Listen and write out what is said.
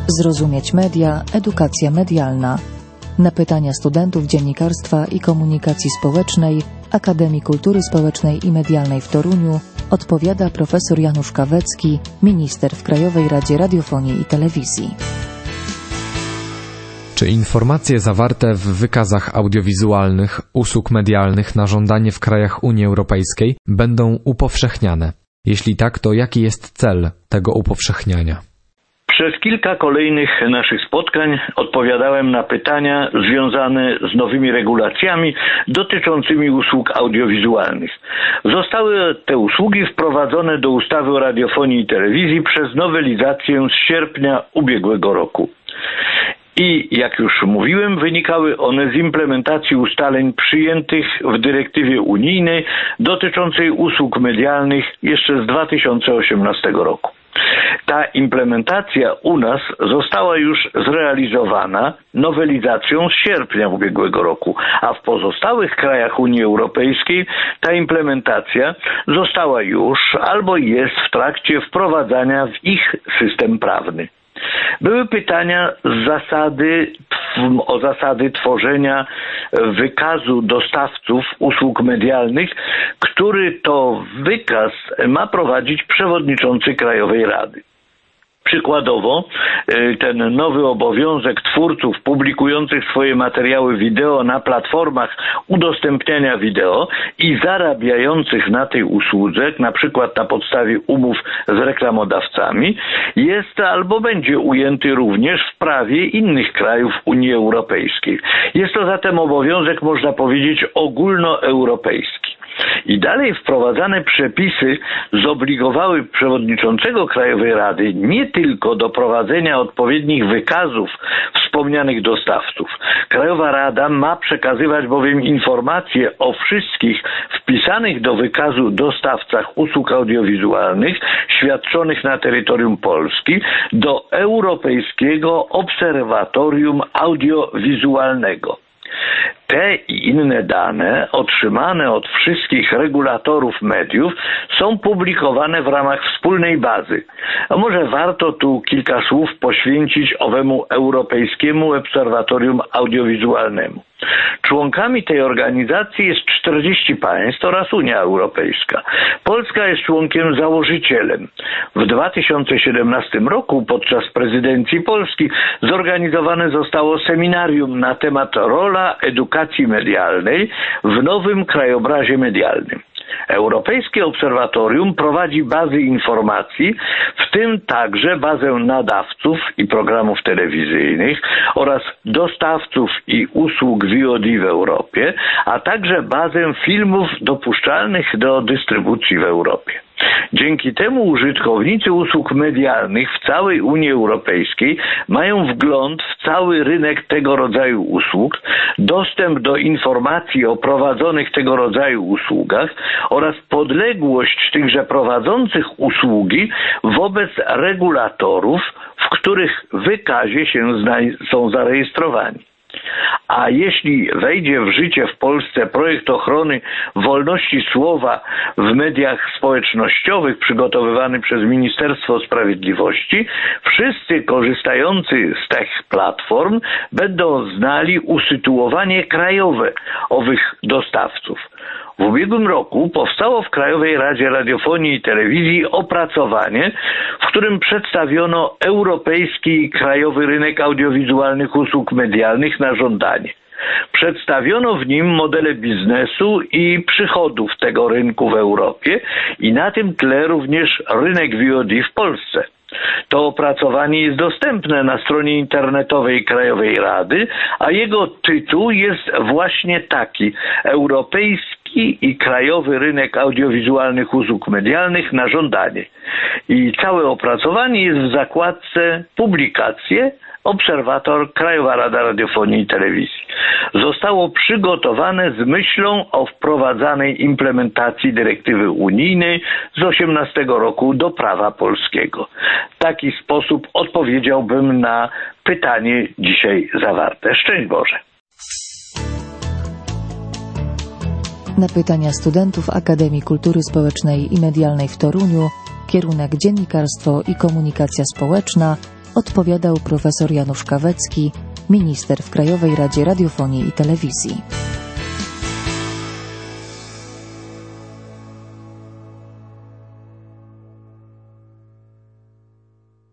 Zrozumieć media, edukacja medialna. Na pytania studentów dziennikarstwa i komunikacji społecznej Akademii Kultury Społecznej i Medialnej w Toruniu odpowiada profesor Janusz Kawecki, minister w Krajowej Radzie Radiofonii i Telewizji. Czy informacje zawarte w wykazach audiowizualnych usług medialnych na żądanie w krajach Unii Europejskiej będą upowszechniane? Jeśli tak, to jaki jest cel tego upowszechniania? Przez kilka kolejnych naszych spotkań odpowiadałem na pytania związane z nowymi regulacjami dotyczącymi usług audiowizualnych. Zostały te usługi wprowadzone do ustawy o radiofonii i telewizji przez nowelizację z sierpnia ubiegłego roku. I, jak już mówiłem, wynikały one z implementacji ustaleń przyjętych w dyrektywie unijnej dotyczącej usług medialnych jeszcze z 2018 roku. Ta implementacja u nas została już zrealizowana nowelizacją z sierpnia ubiegłego roku, a w pozostałych krajach Unii Europejskiej ta implementacja została już albo jest w trakcie wprowadzania w ich system prawny. Były pytania o zasady tworzenia wykazu dostawców usług medialnych, który to wykaz ma prowadzić przewodniczący Krajowej Rady. Przykładowo ten nowy obowiązek twórców publikujących swoje materiały wideo na platformach udostępniania wideo i zarabiających na tej usłudze, na przykład na podstawie umów z reklamodawcami, jest albo będzie ujęty również w prawie innych krajów Unii Europejskiej. Jest to zatem obowiązek, można powiedzieć, ogólnoeuropejski. I dalej wprowadzane przepisy zobligowały przewodniczącego Krajowej Rady nie tylko do prowadzenia odpowiednich wykazów wspomnianych dostawców. Krajowa Rada ma przekazywać bowiem informacje o wszystkich wpisanych do wykazu dostawcach usług audiowizualnych świadczonych na terytorium Polski do Europejskiego Obserwatorium Audiowizualnego. Te i inne dane otrzymane od wszystkich regulatorów mediów są publikowane w ramach wspólnej bazy. A może warto tu kilka słów poświęcić owemu Europejskiemu Obserwatorium Audiowizualnemu. Członkami tej organizacji jest 40 państw oraz Unia Europejska. Polska jest członkiem założycielem. W 2017 roku podczas prezydencji Polski zorganizowane zostało seminarium na temat rola edukacji medialnej w nowym krajobrazie medialnym. Europejskie Obserwatorium prowadzi bazy informacji, w tym także bazę nadawców i programów telewizyjnych oraz dostawców i usług VOD w Europie, a także bazę filmów dopuszczalnych do dystrybucji w Europie. Dzięki temu użytkownicy usług medialnych w całej Unii Europejskiej mają wgląd w cały rynek tego rodzaju usług, dostęp do informacji o prowadzonych tego rodzaju usługach oraz podległość tychże prowadzących usługi wobec regulatorów, w których wykazie są zarejestrowani. A jeśli wejdzie w życie w Polsce projekt ochrony wolności słowa w mediach społecznościowych przygotowywany przez Ministerstwo Sprawiedliwości, wszyscy korzystający z tych platform będą znali usytuowanie krajowe owych dostawców. W ubiegłym roku powstało w Krajowej Radzie Radiofonii i Telewizji opracowanie, w którym przedstawiono Europejski Krajowy Rynek Audiowizualnych Usług Medialnych na żądanie. Przedstawiono w nim modele biznesu i przychodów tego rynku w Europie i na tym tle również rynek VOD w Polsce. To opracowanie jest dostępne na stronie internetowej Krajowej Rady, a jego tytuł jest właśnie taki: Europejski i Krajowy Rynek Audiowizualnych Usług Medialnych na żądanie. I całe opracowanie jest w zakładce Publikacje, Obserwator, Krajowa Rada Radiofonii i Telewizji. Zostało przygotowane z myślą o wprowadzanej implementacji dyrektywy unijnej z 2018 roku do prawa polskiego. W taki sposób odpowiedziałbym na pytanie dzisiaj zawarte. Szczęść Boże. Na pytania studentów Akademii Kultury Społecznej i Medialnej w Toruniu, kierunek Dziennikarstwo i Komunikacja Społeczna, odpowiadał profesor Janusz Kawecki, minister w Krajowej Radzie Radiofonii i Telewizji.